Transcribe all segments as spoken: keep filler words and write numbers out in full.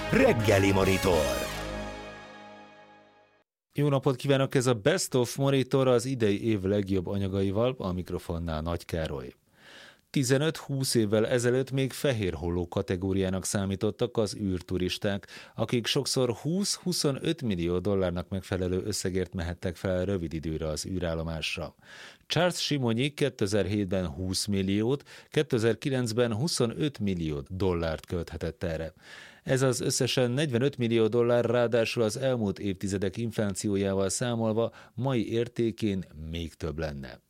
Reggeli Monitor. Jó napot kívánok, ez a Best of Monitor az idei év legjobb anyagaival, a mikrofonnál Nagy Károly. tizenöt-húsz évvel ezelőtt még fehér holló kategóriának számítottak az űrturisták, akik sokszor húsz-huszonöt millió dollárnak megfelelő összegért mehettek fel rövid időre az űrállomásra. Charles Simonyi kétezer-hétben húsz milliót, kétezer-kilencben huszonöt millió dollárt költhetett erre. Ez az összesen negyvenöt millió dollár, ráadásul az elmúlt évtizedek inflációjával számolva mai értékén még több lenne.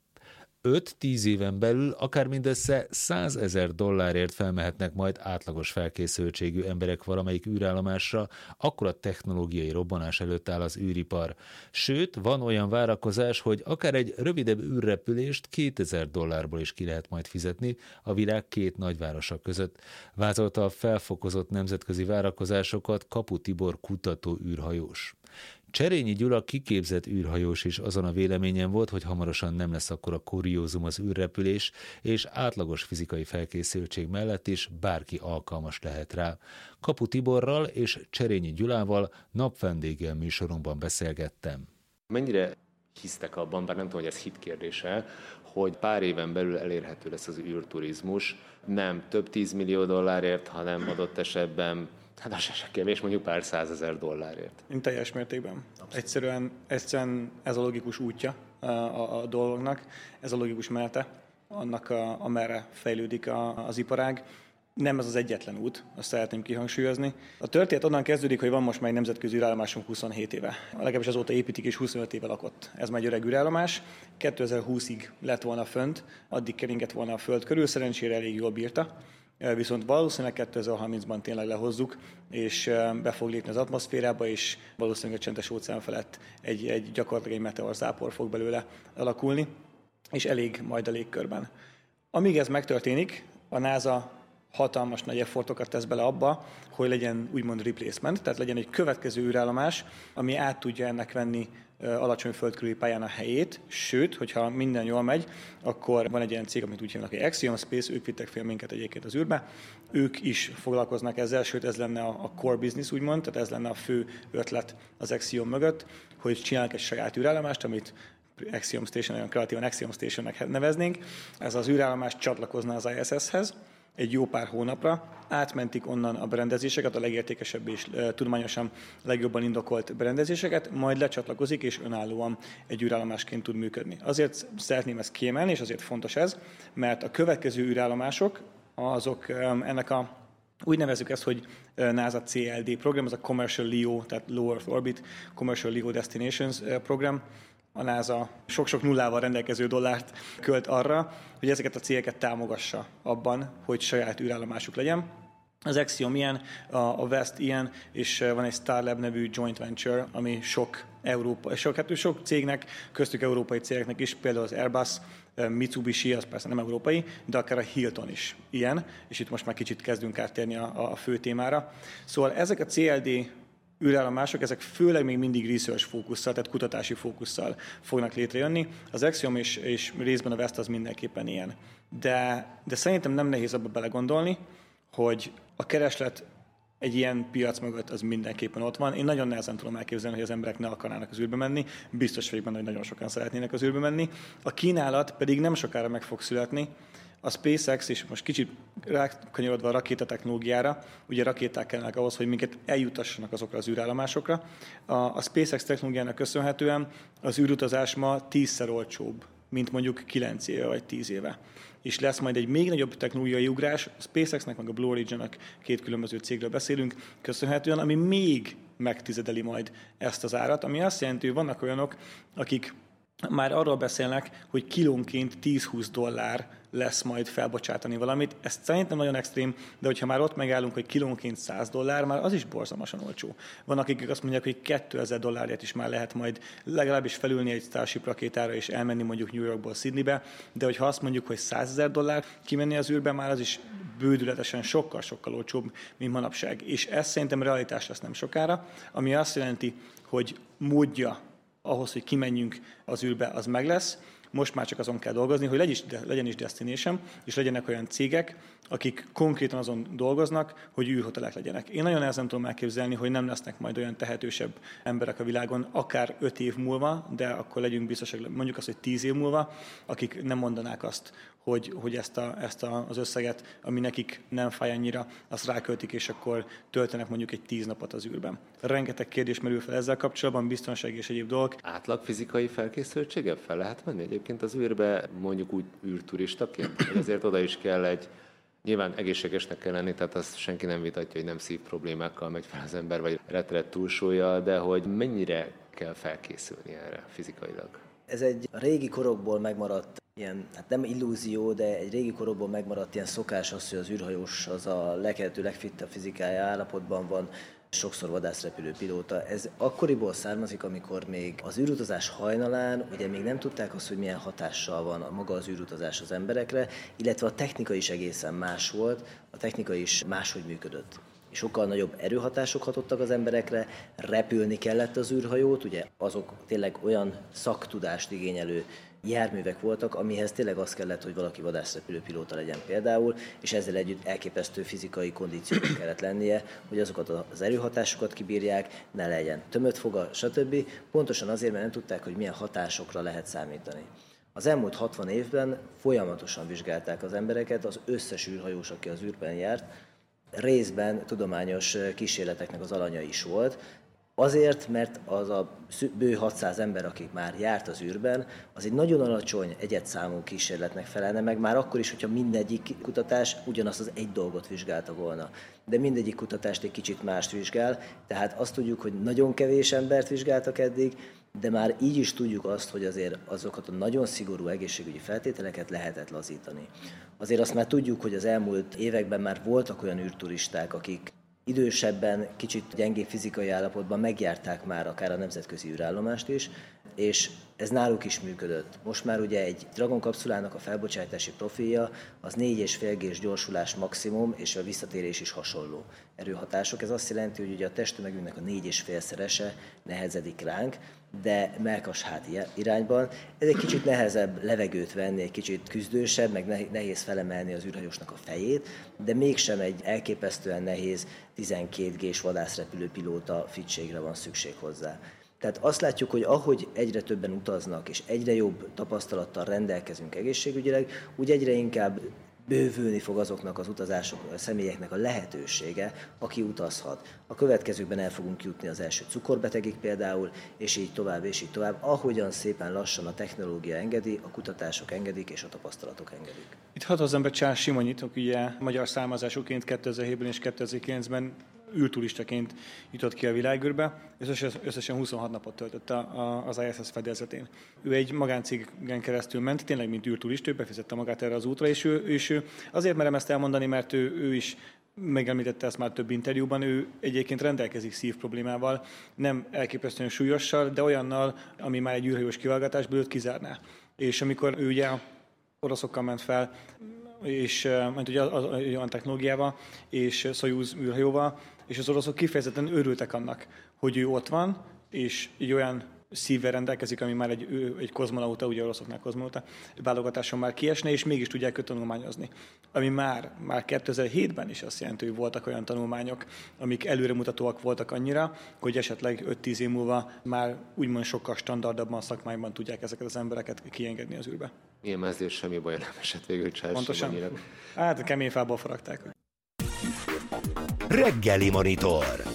öt-tíz éven belül akár mindössze százezer dollárért felmehetnek majd átlagos felkészültségű emberek valamelyik űrállomásra, akkor a technológiai robbanás előtt áll az űripar. Sőt, van olyan várakozás, hogy akár egy rövidebb űrrepülést kétezer dollárból is ki lehet majd fizetni a világ két nagyvárosa között. Vázolta a felfokozott nemzetközi várakozásokat Kapu Tibor kutató űrhajós. Cserényi Gyula kiképzett űrhajós is azon a véleményen volt, hogy hamarosan nem lesz akkora kuriózum az űrrepülés, és átlagos fizikai felkészültség mellett is bárki alkalmas lehet rá. Kapu Tiborral és Cserényi Gyulával napvendéggel műsorunkban beszélgettem. Mennyire hisztek abban, bár nem tudom, hogy ez hit kérdése, hogy pár éven belül elérhető lesz az űrturizmus, nem több tízmillió dollárért, hanem adott esetben hát az se kevés, mondjuk pár százezer dollárért. Én teljes mértékben. Egyszerűen, egyszerűen ez a logikus útja a, a, a dolgoknak, ez a logikus menete, annak, a, amerre fejlődik a, az iparág. Nem ez az egyetlen út, azt szeretném kihangsúlyozni. A történet onnan kezdődik, hogy van most már egy nemzetközi űrállomásunk huszonhét éve. Legalábbis azóta építik, és huszonöt éve lakott. Ez már egy öreg űrállomás. kétezer-húszig lett volna fönt, addig keringett volna a Föld körül, szerencsére elég jól bírta. Viszont valószínűleg kétezer-harmincban tényleg lehozzuk, és be fog lépni az atmoszférába, és valószínűleg a csendes óceán felett egy, egy gyakorlatilag egy meteorzápor fog belőle alakulni, és elég majd a légkörben. Amíg ez megtörténik, a NASA hatalmas nagy effortokat tesz bele abba, hogy legyen úgymond replacement, tehát legyen egy következő űrállomás, ami át tudja ennek venni alacsony földkörüli pályán a helyét, sőt, hogyha minden jól megy, akkor van egy ilyen cég, amit úgy hívnak, hogy Axiom Space, ők vittek fel minket egyébként az űrbe, ők is foglalkoznak ezzel, sőt ez lenne a core business úgymond, tehát ez lenne a fő ötlet az Axiom mögött, hogy csinálnak egy saját űrállomást, amit Axiom Station, olyan kreatívan Axiom Stationnek neveznénk. Ez az űrállomás csatlakozna az I S S-hez, egy jó pár hónapra, átmentik onnan a berendezéseket, a legértékesebb és e, tudományosan legjobban indokolt berendezéseket, majd lecsatlakozik és önállóan egy űrállomásként tud működni. Azért szeretném ezt kiemelni, és azért fontos ez, mert a következő űrállomások, azok e, ennek a, úgy nevezzük ezt, hogy NASA C L D program, ez a Commercial L E O, tehát Low Earth Orbit, Commercial L E O Destinations program. A NASA sok-sok nullával rendelkező dollárt költ arra, hogy ezeket a cégeket támogassa abban, hogy saját űrállomásuk legyen. Az Axiom ilyen, a West ilyen, és van egy Starlab nevű joint venture, ami sok, Európa, sok, hát sok cégnek, köztük európai cégeknek is, például az Airbus, Mitsubishi, az persze nem európai, de akár a Hilton is ilyen, és itt most már kicsit kezdünk áttérni a, a fő témára. Szóval ezek a C L D űrállomások, ezek főleg még mindig research fókusszal, tehát kutatási fókusszal fognak létrejönni. Az Axiom és, és részben a West az mindenképpen ilyen. De, de szerintem nem nehéz abba belegondolni, hogy a kereslet egy ilyen piac mögött az mindenképpen ott van. Én nagyon nehezen tudom elképzelni, hogy az emberek ne akarnának az űrbe menni. Biztos vagyok benne, hogy nagyon sokan szeretnének az űrbe menni. A kínálat pedig nem sokára meg fog születni. A SpaceX, és most kicsit rákanyarodva a rakétatechnológiára, ugye rakéták kellene ahhoz, hogy minket eljutassanak azokra az űrállomásokra. A, a SpaceX technológiának köszönhetően az űrutazás ma tízszer olcsóbb, mint mondjuk kilenc éve vagy tíz éve. És lesz majd egy még nagyobb technológiai ugrás, a SpaceX-nek, meg a Blue Origin-nek, két különböző cégről beszélünk, köszönhetően, ami még megtizedeli majd ezt az árat, ami azt jelenti, hogy vannak olyanok, akik már arról beszélnek, hogy kilónként tíz-húsz dollár lesz majd felbocsátani valamit. Ez szerintem nagyon extrém, de hogyha már ott megállunk, hogy kilónként száz dollár, már az is borzalmasan olcsó. Van, akik azt mondják, hogy kétezer dollárért is már lehet majd legalábbis felülni egy Starship rakétára és elmenni mondjuk New Yorkból Sydneybe, de hogyha azt mondjuk, hogy százezer dollár kimenni az űrbe, már az is bődületesen sokkal-sokkal olcsóbb, mint manapság. És ez szerintem realitás lesz nem sokára, ami azt jelenti, hogy módja ahhoz, hogy kimenjünk az űrbe, az meg lesz. Most már csak azon kell dolgozni, hogy legyen is, legyen is destination, és legyenek olyan cégek, akik konkrétan azon dolgoznak, hogy űrhotelek legyenek. Én nagyon nehezen tudom elképzelni, hogy nem lesznek majd olyan tehetősebb emberek a világon, akár öt év múlva, de akkor legyünk biztosak, mondjuk azt, hogy tíz év múlva, akik nem mondanák azt, hogy, hogy ezt, a, ezt a, az összeget, ami nekik nem fáj annyira, azt ráköltik, és akkor töltenek mondjuk egy tíz napot az űrben. Rengeteg kérdés merül fel ezzel kapcsolatban, biztonság és egyéb dolgok. Átlag fizikai felkészültséggel fel lehet menni egyébként az űrbe, mondjuk úgy űrturistaként? Azért oda is kell egy, nyilván egészségesnek kell lenni, tehát azt senki nem vitatja, hogy nem szív problémákkal megy fel az ember, vagy retret túlsúlya, de hogy mennyire kell felkészülni erre fizikailag? Ez egy régi korokból megmaradt ilyen, hát nem illúzió, de egy régi korokból megmaradt ilyen szokás az, hogy az űrhajós az a lehető legfittebb fizikája állapotban van, sokszor vadászrepülő pilóta. Ez akkoriból származik, amikor még az űrutazás hajnalán ugye még nem tudták azt, hogy milyen hatással van a maga az űrutazás az emberekre, illetve a technika is egészen más volt, a technika is máshogy működött. Sokkal nagyobb erőhatások hatottak az emberekre, repülni kellett az űrhajót, ugye azok tényleg olyan szaktudást igényelő járművek voltak, amihez tényleg az kellett, hogy valaki vadászrepülőpilóta legyen például, és ezzel együtt elképesztő fizikai kondíciónak kellett lennie, hogy azokat az erőhatásokat kibírják, ne legyen tömött foga, stb. Pontosan azért, mert nem tudták, hogy milyen hatásokra lehet számítani. Az elmúlt hatvan évben folyamatosan vizsgálták az embereket, az összes űrhajós, aki az űrben járt, részben tudományos kísérleteknek az alanya is volt. Azért, mert az a bő hatszáz ember, akik már járt az űrben, az egy nagyon alacsony egyedszámú kísérletnek felelne meg, már akkor is, hogyha mindegyik kutatás ugyanazt az egy dolgot vizsgálta volna. De mindegyik kutatást egy kicsit mást vizsgál, tehát azt tudjuk, hogy nagyon kevés embert vizsgáltak eddig, de már így is tudjuk azt, hogy azért azokat a nagyon szigorú egészségügyi feltételeket lehetett lazítani. Azért azt már tudjuk, hogy az elmúlt években már voltak olyan űrturisták, akik idősebben, kicsit gyengébb fizikai állapotban megjárták már akár a nemzetközi űrállomást is, és ez náluk is működött. Most már ugye egy Dragon kapszulának a felbocsátási profilja az négy és fél gés gyorsulás maximum, és a visszatérés is hasonló erőhatások. Ez azt jelenti, hogy ugye a testtömegünknek a négy és félszerese nehezedik ránk, de mellkas hát irányban. Ez egy kicsit nehezebb levegőt venni, egy kicsit küzdősebb, meg nehéz felemelni az űrhajósnak a fejét, de mégsem egy elképesztően nehéz tizenkét gés vadászrepülőpilóta fittségre van szükség hozzá. Tehát azt látjuk, hogy ahogy egyre többen utaznak, és egyre jobb tapasztalattal rendelkezünk egészségügyileg, úgy egyre inkább bővülni fog azoknak az utazások, a személyeknek a lehetősége, aki utazhat. A következőkben el fogunk jutni az első cukorbetegig például, és így tovább, és így tovább, ahogyan szépen lassan a technológia engedi, a kutatások engedik, és a tapasztalatok engedik. Itt hadd hozzam be Charles Simonyit, aki ugye magyar származásúként kétezer-hétben és kétezer-kilencben űrturistaként jutott ki a világűrbe, és összesen huszonhat napot töltött az i es es fedezetén. Ő egy magáncégen keresztül ment, tényleg mint űrturista, ő befizette magát erre az útra, és ő, és ő azért merem ezt elmondani, mert ő, ő is megemlítette ezt már több interjúban, ő egyébként rendelkezik szívproblémával, nem elképesztően súlyossal, de olyannal, ami már egy űrhajós kivágatásból őt kizárná. És amikor ő ugye oroszokkal ment fel, és ment ugye olyan technológiával, és Szojuz űrhajóval, és az oroszok kifejezetten örültek annak, hogy ő ott van, és egy olyan szívvel rendelkezik, ami már egy, egy kozmonauta, ugye oroszoknál kozmonauta válogatáson már kiesne, és mégis tudják őt tanulmányozni. Ami már, már kétezer-hétben is azt jelenti, hogy voltak olyan tanulmányok, amik előremutatóak voltak annyira, hogy esetleg öt-tíz év múlva már úgymond sokkal standardabban szakmányban tudják ezeket az embereket kiengedni az űrbe. Milyen mezdés, semmi baj nem esett végül Charles Pontosan. Hát a kemény fából faragták. Reggeli Monitor.